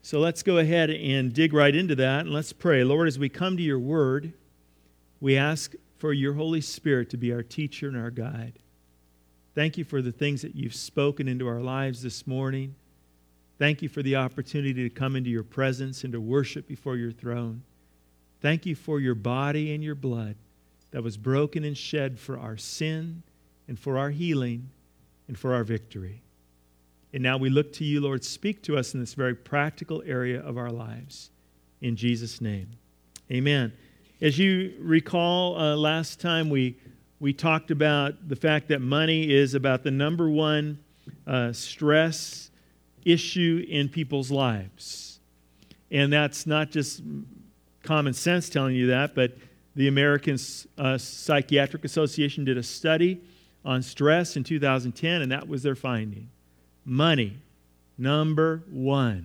So let's go ahead and dig right into that, and let's pray. Lord, as we come to your word, we ask for your Holy Spirit to be our teacher and our guide. Thank you for the things that you've spoken into our lives this morning. Thank you for the opportunity to come into your presence and to worship before your throne. Thank you for your body and your blood that was broken and shed for our sin and for our healing and for our victory. And now we look to you, Lord. Speak to us in this very practical area of our lives. In Jesus' name, amen. As you recall, last time we talked about the fact that money is about the number one stress issue in people's lives. And that's not just common sense telling you that, but the American Psychiatric Association did a study on stress in 2010, and that was their finding. Money, number one,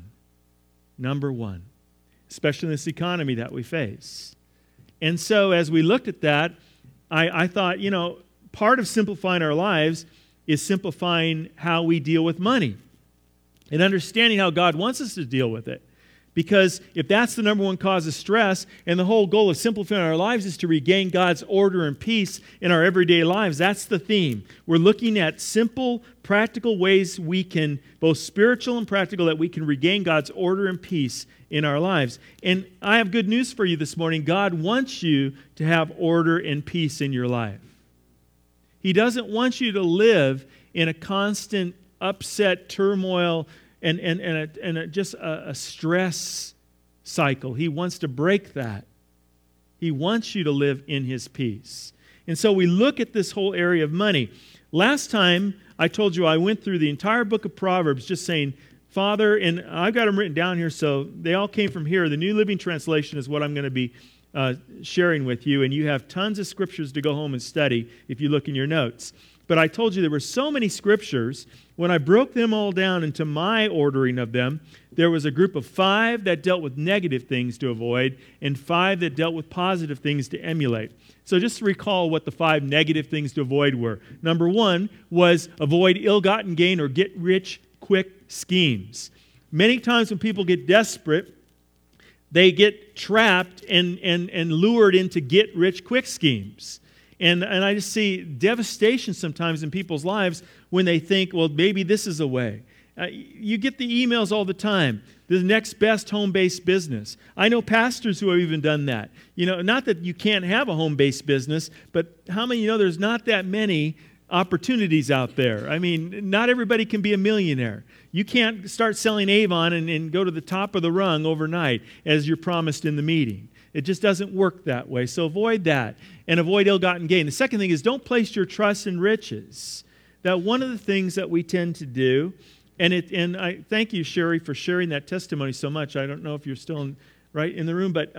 especially in this economy that we face. And so as we looked at that, I thought, part of simplifying our lives is simplifying how we deal with money and understanding how God wants us to deal with it. Because if that's the number one cause of stress, and the whole goal of simplifying our lives is to regain God's order and peace in our everyday lives, that's the theme. We're looking at simple, practical ways we can, both spiritual and practical, that we can regain God's order and peace in our lives. And I have good news for you this morning. God wants you to have order and peace in your life. He doesn't want you to live in a constant upset, turmoil, and just a stress cycle. He wants to break that. He wants you to live in His peace. And so we look at this whole area of money. Last time, I told you I went through the entire book of Proverbs just saying, Father, and I've got them written down here, so they all came from here. The New Living Translation is what I'm going to be sharing with you, and you have tons of scriptures to go home and study if you look in your notes. But I told you there were so many scriptures. When I broke them all down into my ordering of them, there was a group of 5 that dealt with negative things to avoid and 5 that dealt with positive things to emulate. So just recall what the 5 negative things to avoid were. Number 1 was avoid ill-gotten gain or get-rich-quick schemes. Many times when people get desperate, they get trapped and lured into get-rich-quick schemes. And I just see devastation sometimes in people's lives when they think, well, maybe this is a way. You get the emails all the time, the next best home-based business. I know pastors who have even done that. Not that you can't have a home-based business, but how many there's not that many opportunities out there? I mean, not everybody can be a millionaire. You can't start selling Avon and go to the top of the rung overnight as you're promised in the meeting. It just doesn't work that way. So avoid that and avoid ill-gotten gain. The second thing is don't place your trust in riches. That one of the things that we tend to do, and I thank you, Sherry, for sharing that testimony so much. I don't know if you're still in the room, but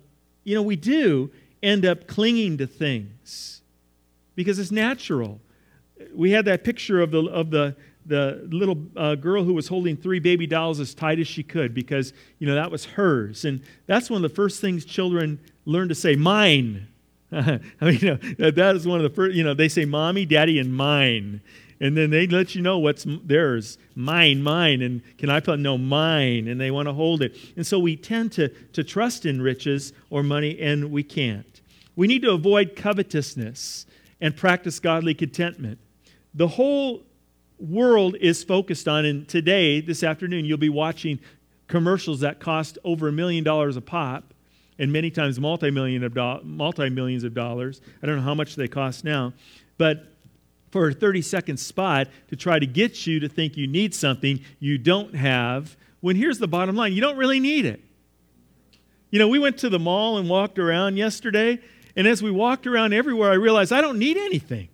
we do end up clinging to things because it's natural. We had that picture of the little girl who was holding 3 baby dolls as tight as she could because, that was hers. And that's one of the first things children learn to say, mine. That is one of the first, they say mommy, daddy, and mine. And then they let you know what's theirs. Mine. And can I put, no, mine. And they want to hold it. And so we tend to trust in riches or money, and we can't. We need to avoid covetousness and practice godly contentment. The whole world is focused on, and today, this afternoon, you'll be watching commercials that cost over $1 million a pop, and many times multi-millions of dollars. I don't know how much they cost now, but for a 30-second spot to try to get you to think you need something you don't have, when here's the bottom line, you don't really need it. We went to the mall and walked around yesterday, and as we walked around everywhere, I realized I don't need anything.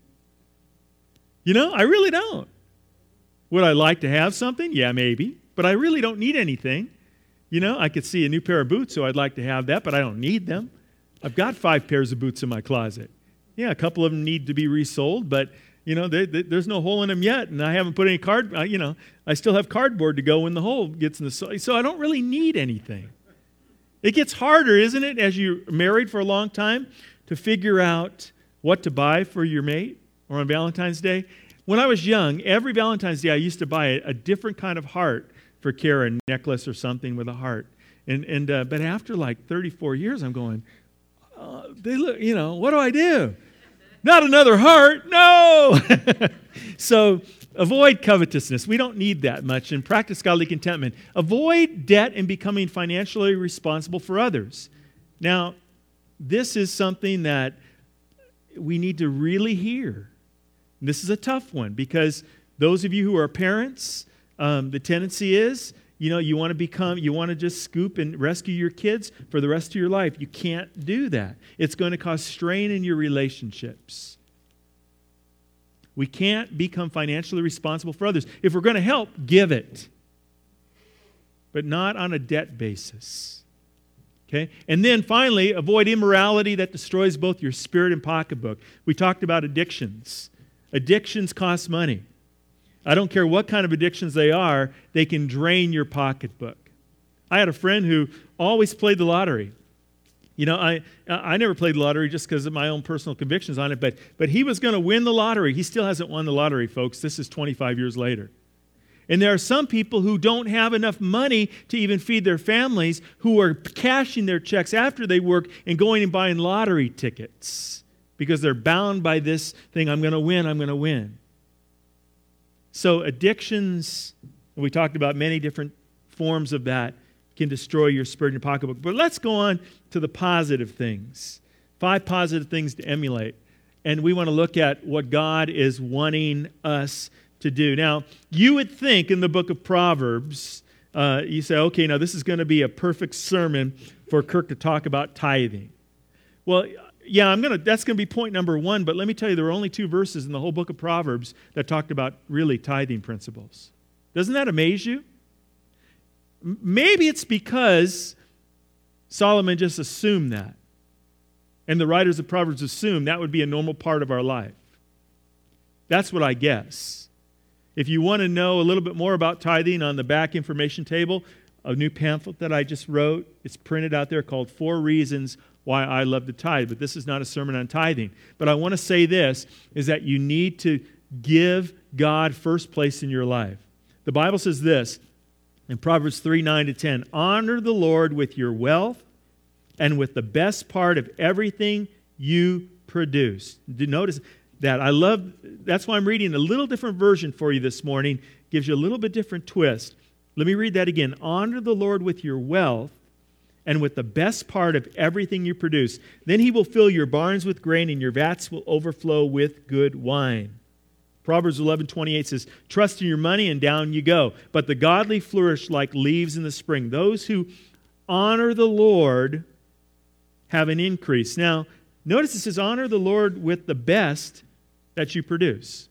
I really don't. Would I like to have something? Yeah, maybe. But I really don't need anything. I could see a new pair of boots, so I'd like to have that, but I don't need them. I've got 5 pairs of boots in my closet. Yeah, a couple of them need to be resold, but, there's no hole in them yet, and I haven't put any I still have cardboard to go when the hole gets in the soil, so I don't really need anything. It gets harder, isn't it, as you're married for a long time, to figure out what to buy for your mate or on Valentine's Day. When I was young, every Valentine's Day I used to buy a different kind of heart for Kara a necklace or something with a heart. But after like 34 years, I'm going, they look, what do I do? Not another heart, no! So avoid covetousness. We don't need that much. And practice godly contentment. Avoid debt and becoming financially responsible for others. Now, this is something that we need to really hear. This is a tough one because those of you who are parents, the tendency is, you want to just scoop and rescue your kids for the rest of your life. You can't do that. It's going to cause strain in your relationships. We can't become financially responsible for others. If we're going to help, give it. But not on a debt basis. Okay? And then finally, avoid immorality that destroys both your spirit and pocketbook. We talked about addictions. Addictions cost money. I don't care what kind of addictions they are, they can drain your pocketbook. I had a friend who always played the lottery. I never played the lottery just because of my own personal convictions on it, but he was going to win the lottery. He still hasn't won the lottery, folks. This is 25 years later. And there are some people who don't have enough money to even feed their families who are cashing their checks after they work and going and buying lottery tickets because they're bound by this thing, I'm going to win. So addictions, and we talked about many different forms of that, can destroy your spirit and your pocketbook. But let's go on to the positive things. 5 positive things to emulate. And we want to look at what God is wanting us to do. Now, you would think in the book of Proverbs, you say, okay, now this is going to be a perfect sermon for Kirk to talk about tithing. Well, yeah, that's going to be point number 1, but let me tell you, there were only 2 verses in the whole book of Proverbs that talked about really tithing principles. Doesn't that amaze you? Maybe it's because Solomon just assumed that. And the writers of Proverbs assumed that would be a normal part of our life. That's what I guess. If you want to know a little bit more about tithing, on the back information table, a new pamphlet that I just wrote, it's printed out there called 4 Reasons Why I Love to Tithe. But this is not a sermon on tithing. But I want to say this, is that you need to give God first place in your life. The Bible says this in Proverbs 3:9-10, honor the Lord with your wealth and with the best part of everything you produce. Notice that. That's why I'm reading a little different version for you this morning. Gives you a little bit different twist. Let me read that again. Honor the Lord with your wealth and with the best part of everything you produce. Then he will fill your barns with grain and your vats will overflow with good wine. Proverbs 11:28 says, trust in your money and down you go. But the godly flourish like leaves in the spring. Those who honor the Lord have an increase. Now, notice it says, honor the Lord with the best that you produce.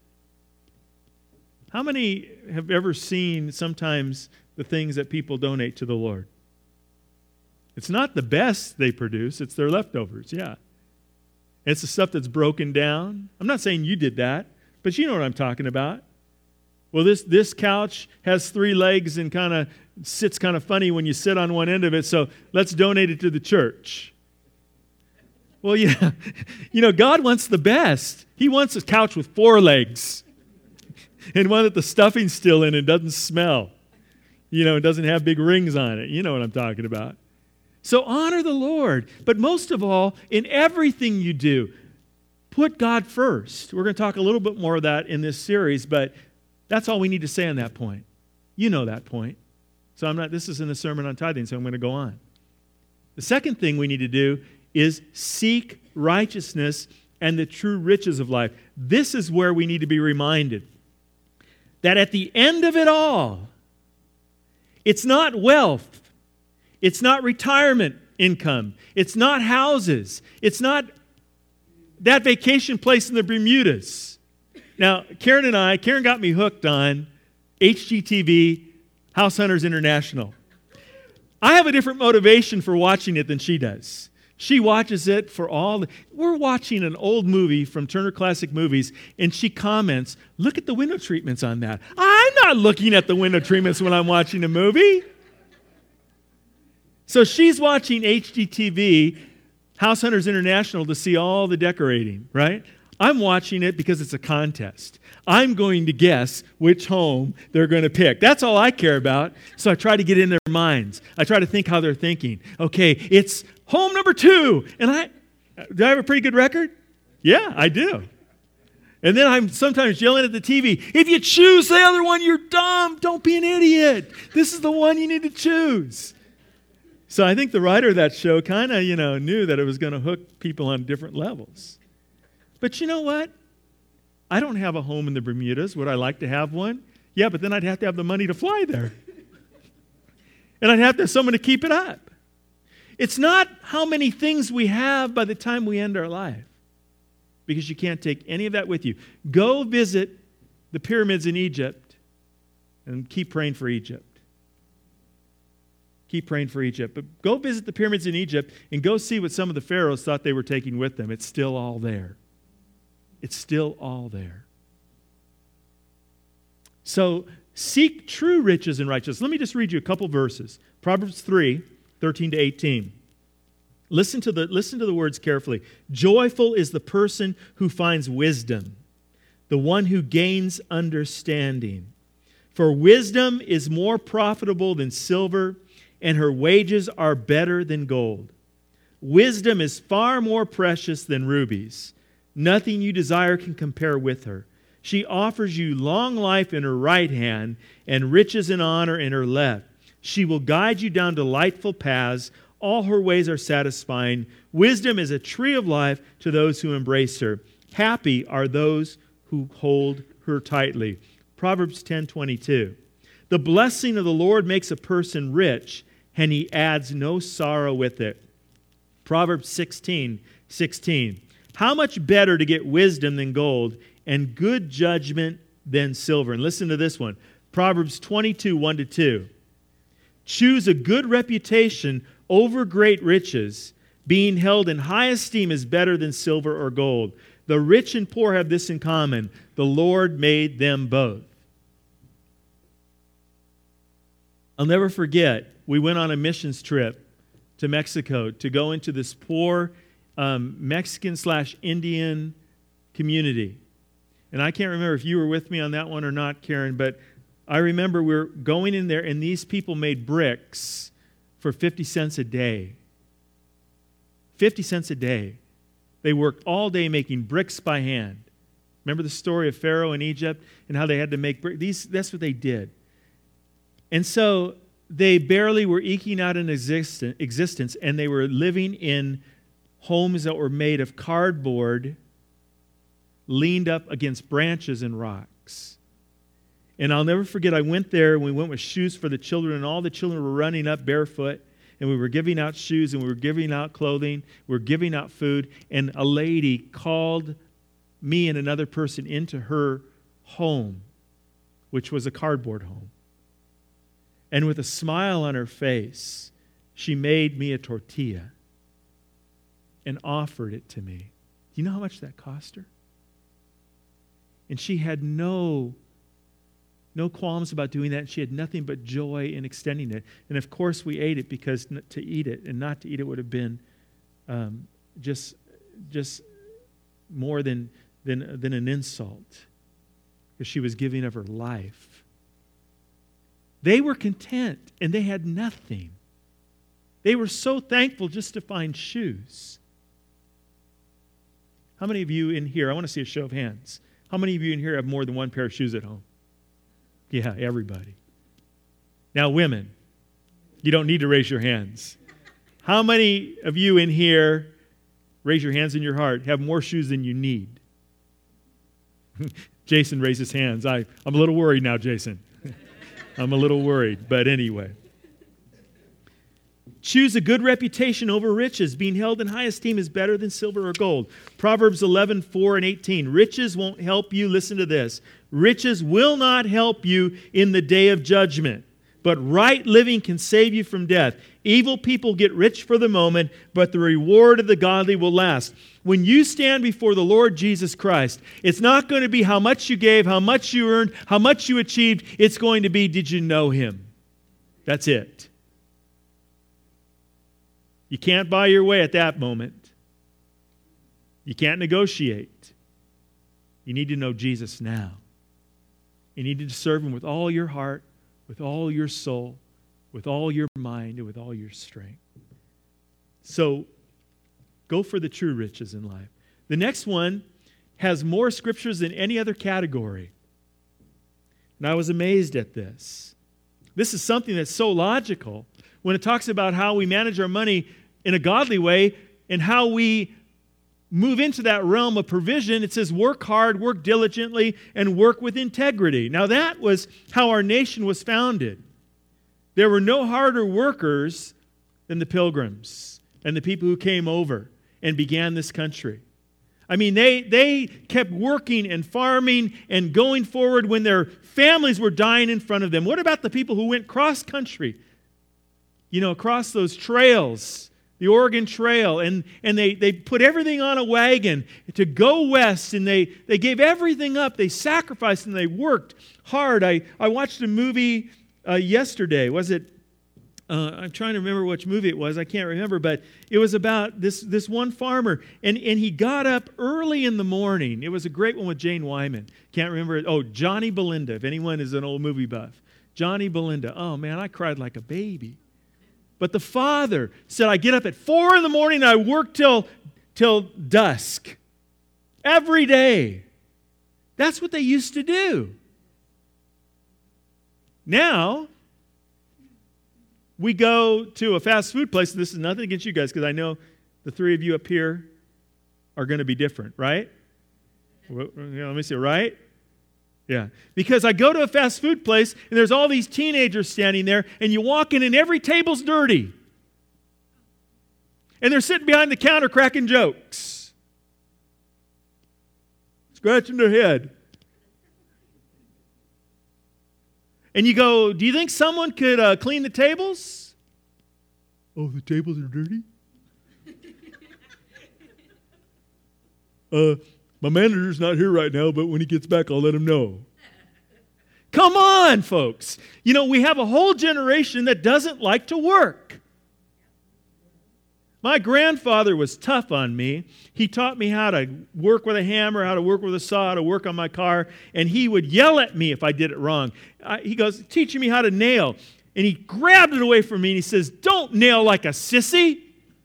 How many have ever seen sometimes the things that people donate to the Lord? It's not the best they produce, it's their leftovers, yeah. It's the stuff that's broken down. I'm not saying you did that, but you know what I'm talking about. Well, this couch has 3 legs and kind of sits kind of funny when you sit on one end of it, so let's donate it to the church. Well, yeah, God wants the best. He wants a couch with 4 legs and one that the stuffing's still in and doesn't smell. It doesn't have big rings on it. You know what I'm talking about. So honor the Lord. But most of all, in everything you do, put God first. We're going to talk a little bit more of that in this series, but that's all we need to say on that point. You know that point. So this isn't a sermon on tithing, so I'm going to go on. The second thing we need to do is seek righteousness and the true riches of life. This is where we need to be reminded that at the end of it all, it's not wealth. It's not retirement income. It's not houses. It's not that vacation place in the Bermudas. Now, Karen got me hooked on HGTV, House Hunters International. I have a different motivation for watching it than she does. She watches it for we're watching an old movie from Turner Classic Movies, and she comments, look at the window treatments on that. I'm not looking at the window treatments when I'm watching a movie. So she's watching HGTV, House Hunters International, to see all the decorating, right? I'm watching it because it's a contest. I'm going to guess which home they're going to pick. That's all I care about. So I try to get in their minds. I try to think how they're thinking. Okay, it's home number 2. And do I have a pretty good record? Yeah, I do. And then I'm sometimes yelling at the TV, if you choose the other one, you're dumb. Don't be an idiot. This is the one you need to choose. So I think the writer of that show kind of, knew that it was going to hook people on different levels. But you know what? I don't have a home in the Bermudas. Would I like to have one? Yeah, but then I'd have to have the money to fly there. And I'd have to have someone to keep it up. It's not how many things we have by the time we end our life, because you can't take any of that with you. Go visit the pyramids in Egypt and keep praying for Egypt. Keep praying for Egypt. But go visit the pyramids in Egypt and go see what some of the pharaohs thought they were taking with them. It's still all there. It's still all there. So seek true riches and righteousness. Let me just read you a couple verses. Proverbs 3, 13 to 18. Listen to the words carefully. Joyful is the person who finds wisdom, the one who gains understanding. For wisdom is more profitable than silver, and her wages are better than gold. Wisdom is far more precious than rubies. Nothing you desire can compare with her. She offers you long life in her right hand and riches and honor in her left. She will guide you down delightful paths. All her ways are satisfying. Wisdom is a tree of life to those who embrace her. Happy are those who hold her tightly. Proverbs 10:22. The blessing of the Lord makes a person rich, and he adds no sorrow with it. Proverbs 16:16. How much better to get wisdom than gold, and good judgment than silver. And listen to this one. Proverbs 22, 1-2. Choose a good reputation over great riches. Being held in high esteem is better than silver or gold. The rich and poor have this in common. The Lord made them both. I'll never forget, we went on a missions trip to Mexico to go into this poor Mexican/Indian community. And I can't remember if you were with me on that one or not, Karen, but I remember we were going in there and these people made bricks for 50 cents a day. 50 cents a day. They worked all day making bricks by hand. Remember the story of Pharaoh in Egypt and how they had to make bricks? That's what they did. And so they barely were eking out an existence, and they were living in homes that were made of cardboard leaned up against branches and rocks. And I'll never forget, I went there and we went with shoes for the children, and all the children were running up barefoot, and we were giving out shoes, and we were giving out clothing, we were giving out food, and a lady called me and another person into her home, which was a cardboard home. And with a smile on her face, she made me a tortilla and offered it to me. Do you know how much that cost her? And she had no qualms about doing that. And she had nothing but joy in extending it. And of course we ate it, because to eat it and not to eat it would have been just more than an insult, because she was giving of her life. They were content and they had nothing. They were so thankful just to find shoes. How many of you in here, I want to see a show of hands. How many of you in here have more than one pair of shoes at home? Yeah, everybody. Now, women, you don't need to raise your hands. How many of you in here, raise your hands in your heart, have more shoes than you need? Jason raised his hands. I'm a little worried now, Jason. I'm a little worried, but anyway. Choose a good reputation over riches. Being held in high esteem is better than silver or gold. Proverbs 11:4-18. Riches won't help you. Listen to this. Riches will not help you in the day of judgment, but right living can save you from death. Evil people get rich for the moment, but the reward of the godly will last. When you stand before the Lord Jesus Christ, it's not going to be how much you gave, how much you earned, how much you achieved. It's going to be, did you know Him? That's it. You can't buy your way at that moment. You can't negotiate. You need to know Jesus now. You need to serve Him with all your heart, with all your soul, with all your mind, and with all your strength. So, go for the true riches in life. The next one has more scriptures than any other category. And I was amazed at this. This is something that's so logical when it talks about how we manage our money in a godly way and how we move into that realm of provision. It says work hard, work diligently, and work with integrity. Now that was how our nation was founded. There were no harder workers than the Pilgrims and the people who came over and began this country. I mean, they kept working and farming and going forward when their families were dying in front of them. What about the people who went cross-country? Across those trails, the Oregon Trail, and they put everything on a wagon to go west, and they gave everything up. They sacrificed and they worked hard. I watched a movie yesterday. Was it? I'm trying to remember which movie it was. I can't remember, but it was about this one farmer, and he got up early in the morning. It was a great one with Jane Wyman. Can't remember it. Oh, Johnny Belinda, if anyone is an old movie buff. Johnny Belinda. Oh, man, I cried like a baby. But the father said, I get up at 4 in the morning and I work till dusk. Every day. That's what they used to do. Now, we go to a fast food place. This is nothing against you guys because I know the three of you up here are going to be different, right? Let me see, right? Yeah. Because I go to a fast food place and there's all these teenagers standing there and you walk in and every table's dirty. And they're sitting behind the counter cracking jokes. Scratching their head. And you go, do you think someone could clean the tables? Oh, the tables are dirty? My manager's not here right now, but when he gets back, I'll let him know. Come on, folks. We have a whole generation that doesn't like to work. My grandfather was tough on me. He taught me how to work with a hammer, how to work with a saw, how to work on my car, and he would yell at me if I did it wrong. He goes, teaching me how to nail, and he grabbed it away from me and he says, don't nail like a sissy.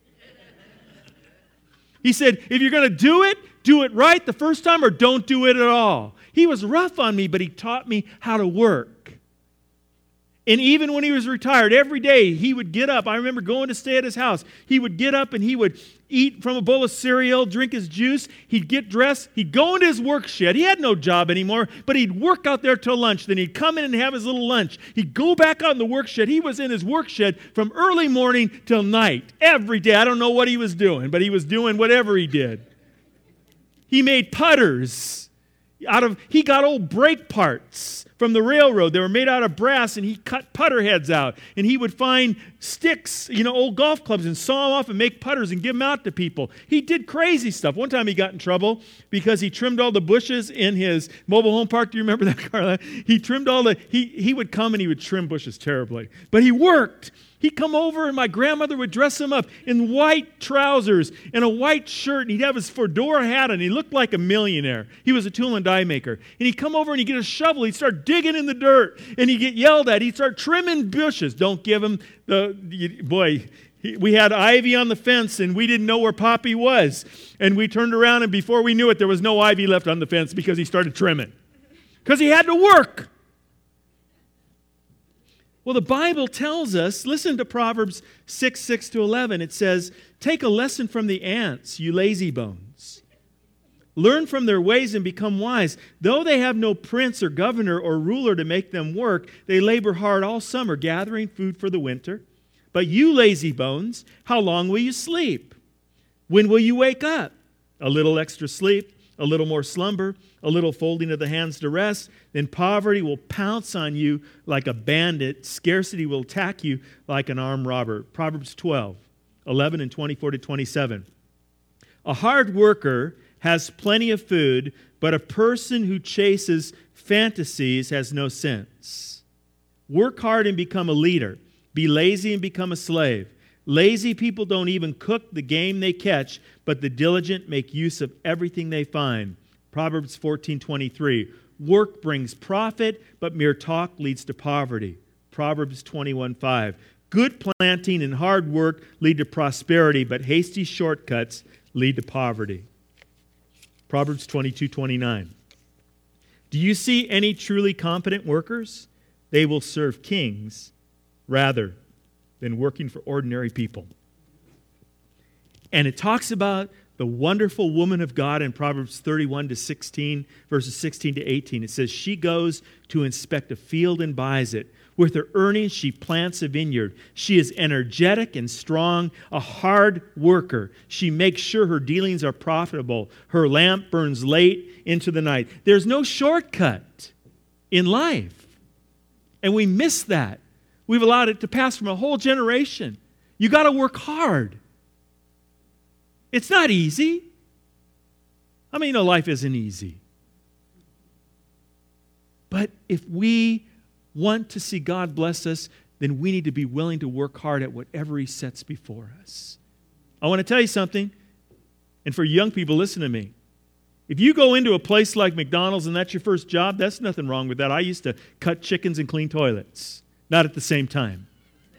He said, if you're going to do it right the first time or don't do it at all. He was rough on me, but he taught me how to work. And even when he was retired, every day he would get up. I remember going to stay at his house. He would get up and he would eat from a bowl of cereal, drink his juice. He'd get dressed. He'd go into his work shed. He had no job anymore, but he'd work out there till lunch. Then he'd come in and have his little lunch. He'd go back out in the work shed. He was in his work shed from early morning till night, every day. I don't know what he was doing, but he was doing whatever he did. He made putters. He got old brake parts from the railroad. They were made out of brass, and he cut putter heads out. And he would find sticks, old golf clubs, and saw them off and make putters and give them out to people. He did crazy stuff. One time he got in trouble because he trimmed all the bushes in his mobile home park. Do you remember that, Carla? He trimmed he would come and he would trim bushes terribly. But he worked. He'd come over and my grandmother would dress him up in white trousers and a white shirt, and he'd have his fedora hat on. And he looked like a millionaire. He was a tool and die maker. And he'd come over and he'd get a shovel. He'd start digging in the dirt, and he'd get yelled at. He'd start trimming bushes. Don't give him we had ivy on the fence, and we didn't know where Poppy was. And we turned around, and before we knew it, there was no ivy left on the fence because he started trimming. Because he had to work. Well, the Bible tells us, listen to Proverbs 6:6-11. It says, take a lesson from the ants, you lazy bones. Learn from their ways and become wise. Though they have no prince or governor or ruler to make them work, they labor hard all summer, gathering food for the winter. But you lazy bones, how long will you sleep? When will you wake up? A little extra sleep, a little more slumber, a little folding of the hands to rest, then poverty will pounce on you like a bandit. Scarcity will attack you like an armed robber. Proverbs 12:11 and 24-27. A hard worker has plenty of food, but a person who chases fantasies has no sense. Work hard and become a leader. Be lazy and become a slave. Lazy people don't even cook the game they catch, but the diligent make use of everything they find. Proverbs 14:23. Work brings profit, but mere talk leads to poverty. Proverbs 21:5. Good planting and hard work lead to prosperity, but hasty shortcuts lead to poverty. Proverbs 22:29. Do you see any truly competent workers? They will serve kings rather than working for ordinary people. And it talks about the wonderful woman of God in Proverbs 31-16, verses 16 to 18. It says, she goes to inspect a field and buys it. With her earnings, she plants a vineyard. She is energetic and strong, a hard worker. She makes sure her dealings are profitable. Her lamp burns late into the night. There's no shortcut in life. And we miss that. We've allowed it to pass from a whole generation. You got to work hard. It's not easy. I mean, life isn't easy. But if we want to see God bless us, then we need to be willing to work hard at whatever He sets before us. I want to tell you something, and for young people, listen to me. If you go into a place like McDonald's and that's your first job, that's nothing wrong with that. I used to cut chickens and clean toilets. Not at the same time.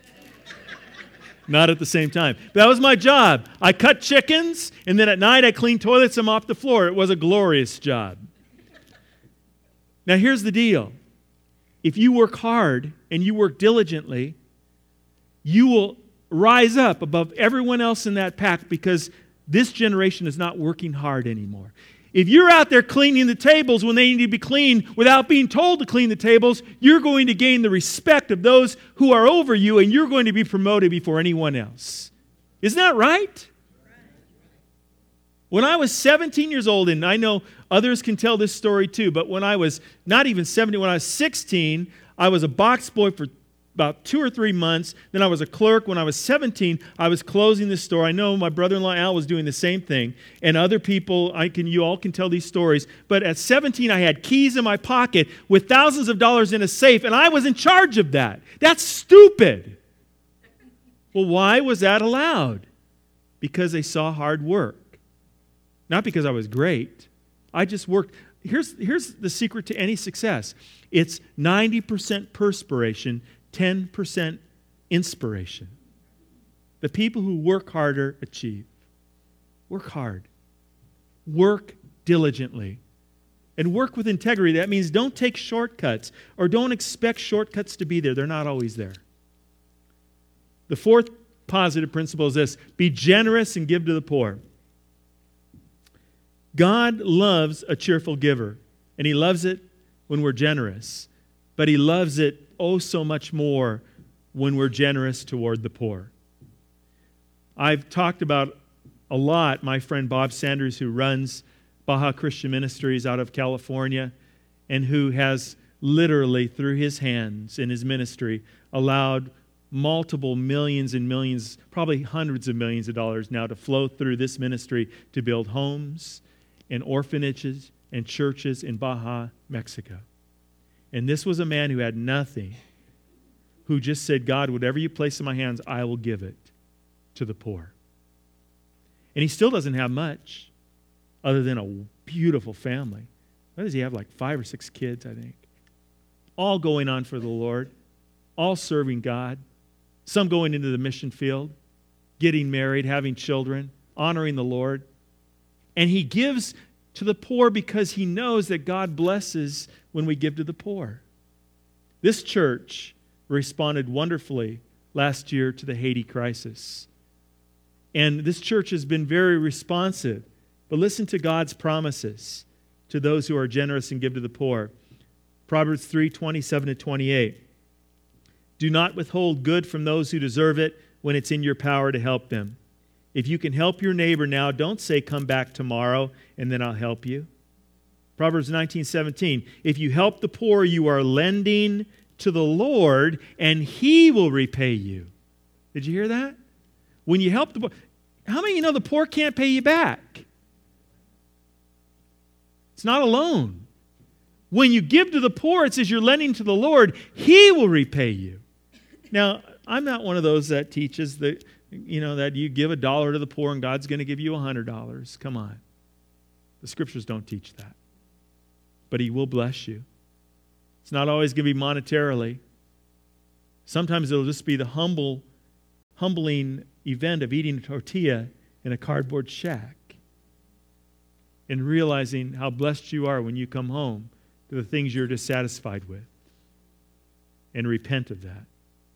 Not at the same time. That was my job. I cut chickens, and then at night I cleaned toilets and mopped the floor. It was a glorious job. Now here's the deal. If you work hard and you work diligently, you will rise up above everyone else in that pack because this generation is not working hard anymore. If you're out there cleaning the tables when they need to be cleaned without being told to clean the tables, you're going to gain the respect of those who are over you, and you're going to be promoted before anyone else. Isn't that right? When I was 17 years old, and I know others can tell this story too, but when I was not even 17, when I was 16, I was a box boy for about 2 or 3 months. Then I was a clerk. When I was 17, I was closing the store. I know my brother-in-law Al was doing the same thing. And other people, you all can tell these stories. But at 17, I had keys in my pocket with thousands of dollars in a safe, and I was in charge of that. That's stupid. Well, why was that allowed? Because they saw hard work. Not because I was great. I just worked. Here's the secret to any success. It's 90% perspiration, 10% inspiration. The people who work harder achieve. Work hard. Work diligently. And work with integrity. That means don't take shortcuts or don't expect shortcuts to be there. They're not always there. The fourth positive principle is this: be generous and give to the poor. God loves a cheerful giver, and He loves it when we're generous. But He loves it oh so much more when we're generous toward the poor. I've talked about a lot my friend Bob Sanders, who runs Baja Christian Ministries out of California, and who has literally, through his hands in his ministry, allowed multiple millions and millions, probably hundreds of millions of dollars now to flow through this ministry to build homes and orphanages and churches in Baja, Mexico. And this was a man who had nothing, who just said, God, whatever you place in my hands, I will give it to the poor. And he still doesn't have much other than a beautiful family. What does he have, like 5 or 6 kids, I think? All going on for the Lord, all serving God, some going into the mission field, getting married, having children, honoring the Lord. And he gives to the poor because he knows that God blesses when we give to the poor. This church responded wonderfully last year to the Haiti crisis. And this church has been very responsive. But listen to God's promises to those who are generous and give to the poor. Proverbs 3:27-28. Do not withhold good from those who deserve it when it's in your power to help them. If you can help your neighbor now, don't say, come back tomorrow and then I'll help you. Proverbs 19:17. If you help the poor, you are lending to the Lord and He will repay you. Did you hear that? When you help the poor, how many of you know the poor can't pay you back? It's not a loan. When you give to the poor, it says you're lending to the Lord. He will repay you. Now, I'm not one of those that teaches that, that you give $1 to the poor and God's going to give you $100. Come on. The Scriptures don't teach that. but He will bless you. It's not always going to be monetarily. Sometimes it'll just be the humbling event of eating a tortilla in a cardboard shack and realizing how blessed you are when you come home to the things you're dissatisfied with, and repent of that.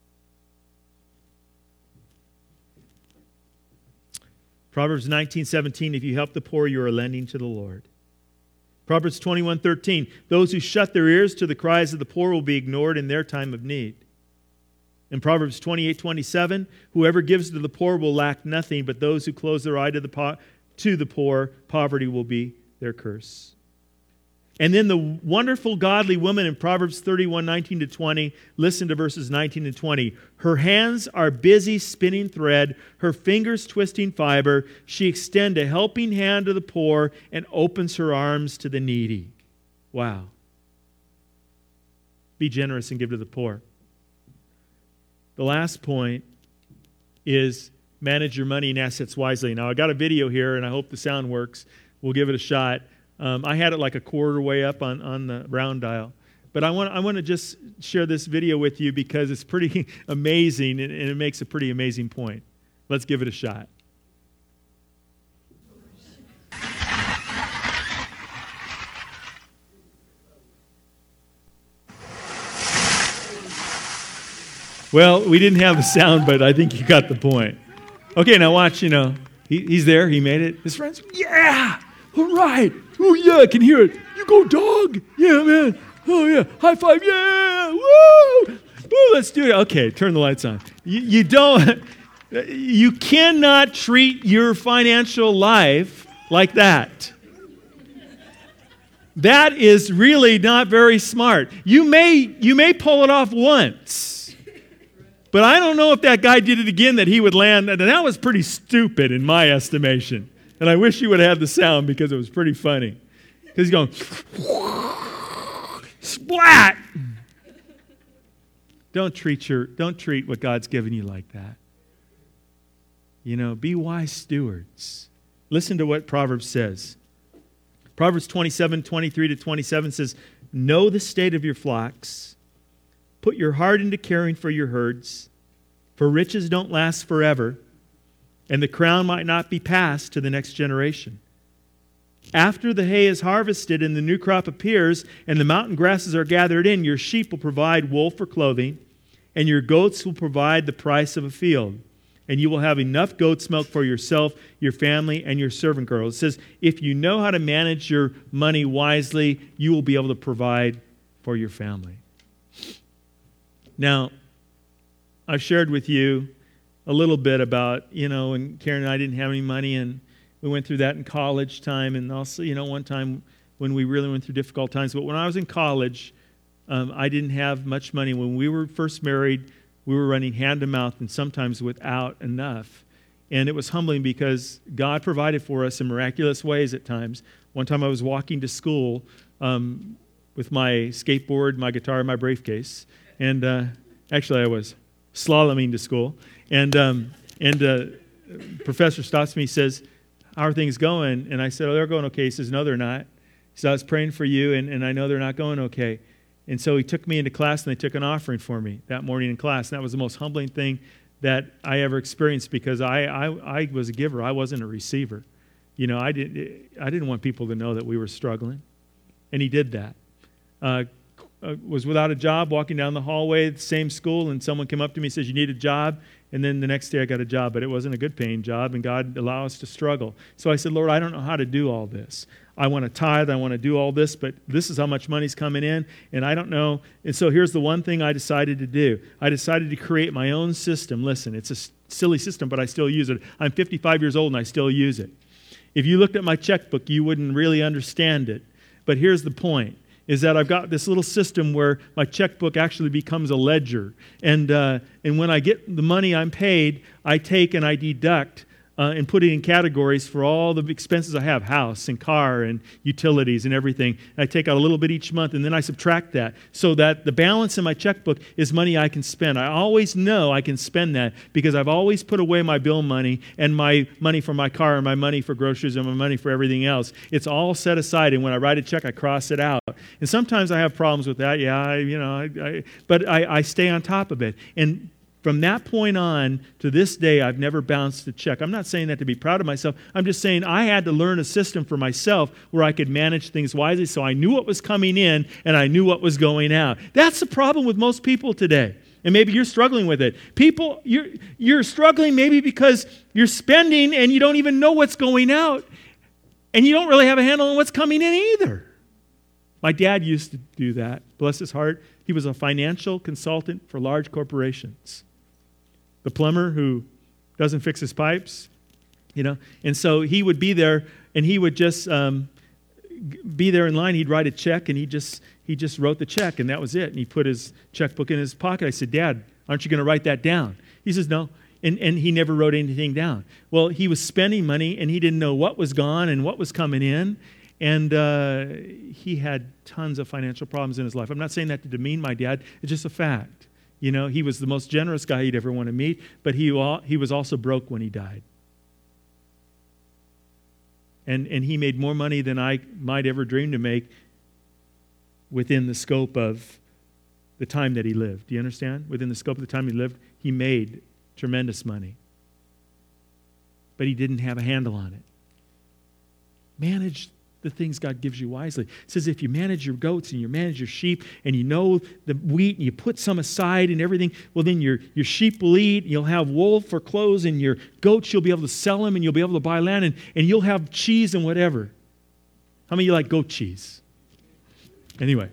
Proverbs 19:17, if you help the poor, you are lending to the Lord. Proverbs 21:13, those who shut their ears to the cries of the poor will be ignored in their time of need. In Proverbs 28:27, whoever gives to the poor will lack nothing, but those who close their eye to the poor, poverty will be their curse. And then the wonderful godly woman in Proverbs 31:19-20, listen to verses 19 and 20. Her hands are busy spinning thread, her fingers twisting fiber. She extends a helping hand to the poor and opens her arms to the needy. Wow. Be generous and give to the poor. The last point is manage your money and assets wisely. Now, I got a video here, and I hope the sound works. We'll give it a shot. I had it like a quarter way up on the round dial. But I want to just share this video with you because it's pretty amazing, and it makes a pretty amazing point. Let's give it a shot. Well, we didn't have the sound, but I think you got the point. Okay, now watch, he's there. He made it. His friends, yeah, all right. Oh, yeah, I can hear it. You go, dog. Yeah, man. Oh, yeah. High five. Yeah. Woo. Woo, let's do it. Okay, turn the lights on. You cannot treat your financial life like that. That is really not very smart. You may pull it off once, but I don't know if that guy did it again that he would land. And that was pretty stupid in my estimation. And I wish you would have had the sound because it was pretty funny. Because he's going, splat! Don't treat what God's given you like that. Be wise stewards. Listen to what Proverbs says. Proverbs 27:23-27 says, know the state of your flocks. Put your heart into caring for your herds, for riches don't last forever, and the crown might not be passed to the next generation. After the hay is harvested and the new crop appears and the mountain grasses are gathered in, your sheep will provide wool for clothing, and your goats will provide the price of a field. And you will have enough goat's milk for yourself, your family, and your servant girl. It says, if you know how to manage your money wisely, you will be able to provide for your family. Now, I've shared with you a little bit about, when Karen and I didn't have any money, and we went through that in college time, and also, one time when we really went through difficult times. But when I was in college, I didn't have much money. When we were first married, we were running hand to mouth and sometimes without enough. And it was humbling because God provided for us in miraculous ways at times. One time I was walking to school with my skateboard, my guitar, and my briefcase. And actually I was slaloming to school. And professor stops me, says, how are things going? And I said, oh, they're going okay. He says, no, they're not. He said, I was praying for you, and I know they're not going okay. And so he took me into class, and they took an offering for me that morning in class. And that was the most humbling thing that I ever experienced because I was a giver. I wasn't a receiver. I didn't want people to know that we were struggling. And he did that. Was without a job, walking down the hallway at the same school, and someone came up to me and says, you need a job? And then the next day I got a job, but it wasn't a good paying job, and God allowed us to struggle. So I said, Lord, I don't know how to do all this. I want to tithe, I want to do all this, but this is how much money's coming in, and I don't know. And so here's the one thing I decided to do. I decided to create my own system. Listen, it's a silly system, but I still use it. I'm 55 years old, and I still use it. If you looked at my checkbook, you wouldn't really understand it. But here's the point. Is that I've got this little system where my checkbook actually becomes a ledger. And when I get the money I'm paid, I take and I deduct and put it in categories for all the expenses I have, house and car and utilities and everything. And I take out a little bit each month, and then I subtract that so that the balance in my checkbook is money I can spend. I always know I can spend that because I've always put away my bill money and my money for my car and my money for groceries and my money for everything else. It's all set aside, and when I write a check, I cross it out. And sometimes I have problems with that. Yeah, but I stay on top of it. And from that point on to this day, I've never bounced a check. I'm not saying that to be proud of myself. I'm just saying I had to learn a system for myself where I could manage things wisely so I knew what was coming in and I knew what was going out. That's the problem with most people today. And maybe you're struggling with it. People, you're struggling maybe because you're spending and you don't even know what's going out. And you don't really have a handle on what's coming in either. My dad used to do that. Bless his heart. He was a financial consultant for large corporations. The plumber who doesn't fix his pipes, And so he would be there, and he would just be there in line. He'd write a check, and he just wrote the check, and that was it. And he put his checkbook in his pocket. I said, Dad, aren't you going to write that down? He says, no. And he never wrote anything down. Well, he was spending money, and he didn't know what was gone and what was coming in. And he had tons of financial problems in his life. I'm not saying that to demean my dad. It's just a fact. He was the most generous guy you'd ever want to meet, but he was also broke when he died. And he made more money than I might ever dream to make within the scope of the time that he lived. Do you understand? Within the scope of the time he lived, he made tremendous money. But he didn't have a handle on it. Manage the things God gives you wisely. It says if you manage your goats and you manage your sheep and you know the wheat and you put some aside and everything, well then your sheep will eat, and you'll have wool for clothes, and your goats you'll be able to sell them, and you'll be able to buy land, and you'll have cheese and whatever. How many of you like goat cheese? Anyway.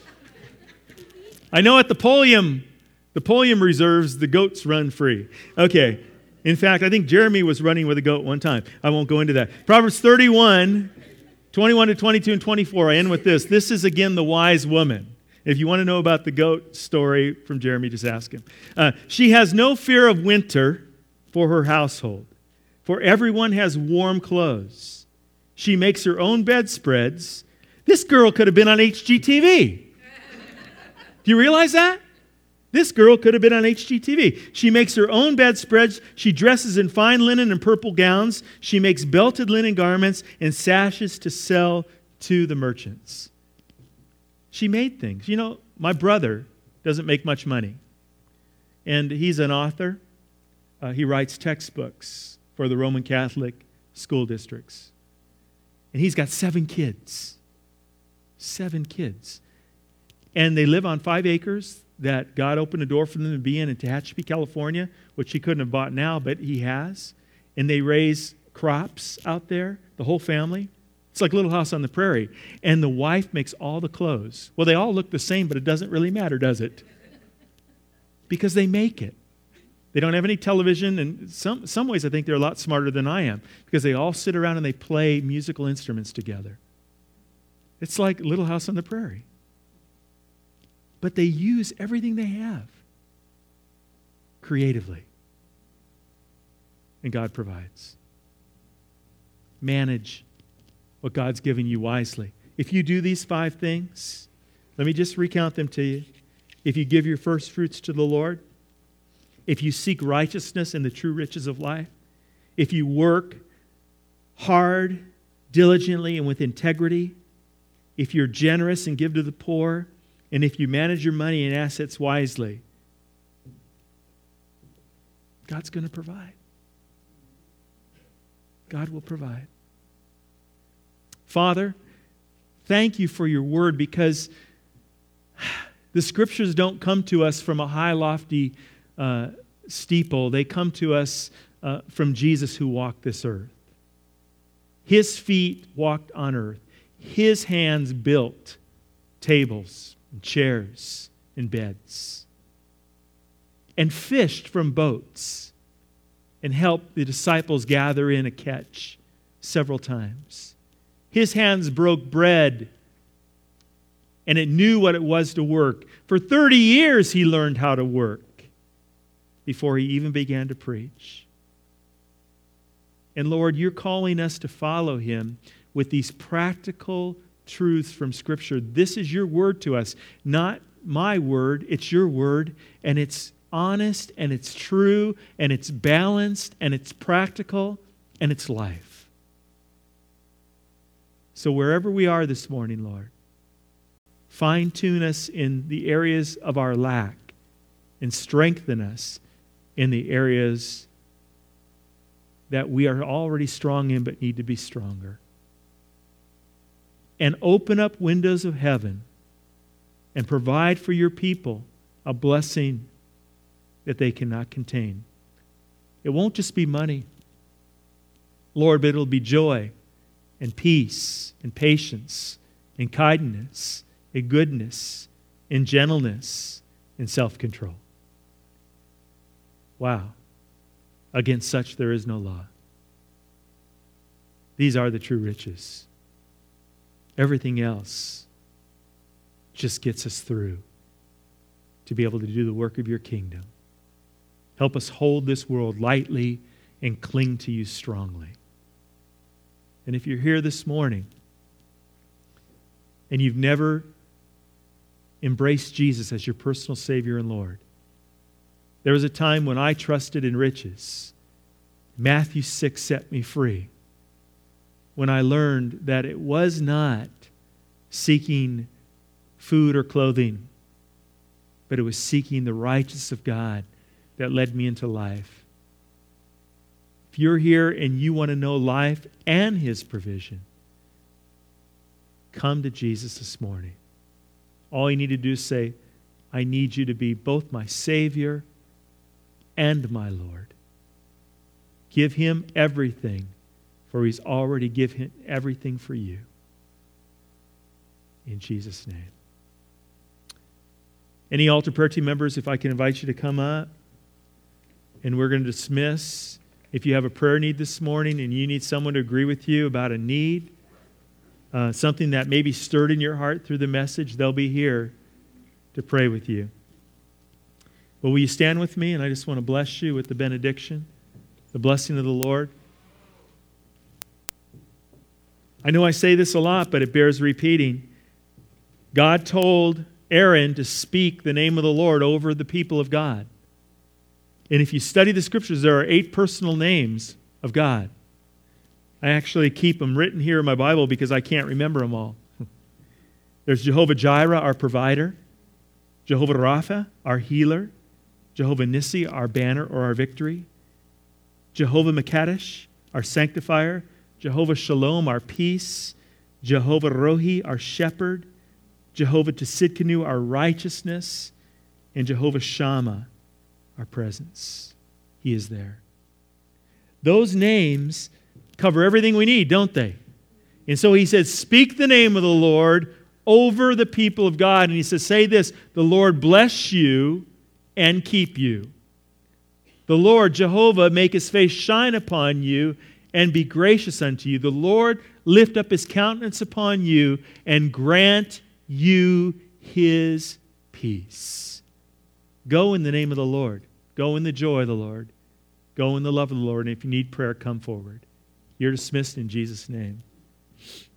I know at the Polium reserves, the goats run free. Okay. In fact, I think Jeremy was running with a goat one time. I won't go into that. Proverbs 31, 21 to 22 and 24. I end with this. This is, again, the wise woman. If you want to know about the goat story from Jeremy, just ask him. She has no fear of winter for her household, for everyone has warm clothes. She makes her own bedspreads. This girl could have been on HGTV. Do you realize that? This girl could have been on HGTV. She makes her own bedspreads. She dresses in fine linen and purple gowns. She makes belted linen garments and sashes to sell to the merchants. She made things. My brother doesn't make much money. And he's an author. He writes textbooks for the Roman Catholic school districts. And he's got 7 kids. 7 kids. And they live on 5 acres that God opened a door for them to be in Tehachapi, California, which he couldn't have bought now, but he has. And they raise crops out there, the whole family. It's like Little House on the Prairie. And the wife makes all the clothes. Well, they all look the same, but it doesn't really matter, does it? Because they make it. They don't have any television, and some ways I think they're a lot smarter than I am, because they all sit around and they play musical instruments together. It's like Little House on the Prairie. But they use everything they have creatively. And God provides. Manage what God's given you wisely. If you do these 5 things, let me just recount them to you. If you give your first fruits to the Lord, if you seek righteousness and the true riches of life, if you work hard, diligently, and with integrity, if you're generous and give to the poor, and if you manage your money and assets wisely, God's going to provide. God will provide. Father, thank you for your word, because the scriptures don't come to us from a high, lofty steeple. They come to us from Jesus, who walked this earth. His feet walked on earth. His hands built tables and chairs and beds, and fished from boats, and helped the disciples gather in a catch several times. His hands broke bread, and it knew what it was to work. For 30 years he learned how to work before he even began to preach. And Lord, you're calling us to follow him with these practical truths from Scripture. This is your word to us, not my word. It's your word, and it's honest, and it's true, and it's balanced, and it's practical, and it's life. So wherever we are this morning, Lord, fine-tune us in the areas of our lack and strengthen us in the areas that we are already strong in but need to be stronger. And open up windows of heaven and provide for your people a blessing that they cannot contain. It won't just be money, Lord, but it'll be joy and peace and patience and kindness and goodness and gentleness and self-control. Wow. Against such there is no law. These are the true riches. Everything else just gets us through to be able to do the work of your kingdom. Help us hold this world lightly and cling to you strongly. And if you're here this morning and you've never embraced Jesus as your personal Savior and Lord, there was a time when I trusted in riches. Matthew 6 set me free. When I learned that it was not seeking food or clothing, but it was seeking the righteousness of God that led me into life. If you're here and you want to know life and his provision, come to Jesus this morning. All you need to do is say, I need you to be both my Savior and my Lord. Give him everything, for he's already given everything for you. In Jesus' name. Any altar prayer team members, if I can invite you to come up, and we're going to dismiss. If you have a prayer need this morning and you need someone to agree with you about a need, something that maybe stirred in your heart through the message, they'll be here to pray with you. Well, will you stand with me? And I just want to bless you with the benediction, the blessing of the Lord. I know I say this a lot, but it bears repeating. God told Aaron to speak the name of the Lord over the people of God. And if you study the Scriptures, there are 8 personal names of God. I actually keep them written here in my Bible because I can't remember them all. There's Jehovah Jireh, our provider. Jehovah Rapha, our healer. Jehovah Nissi, our banner or our victory. Jehovah Mekadesh, our sanctifier. Jehovah Shalom, our peace. Jehovah Rohi, our shepherd. Jehovah Tsidkenu, our righteousness. And Jehovah Shammah, our presence. He is there. Those names cover everything we need, don't they? And so he says, speak the name of the Lord over the people of God. And he says, say this, the Lord bless you and keep you. The Lord, Jehovah, make his face shine upon you and be gracious unto you. The Lord lift up his countenance upon you and grant you his peace. Go in the name of the Lord. Go in the joy of the Lord. Go in the love of the Lord. And if you need prayer, come forward. You're dismissed in Jesus' name.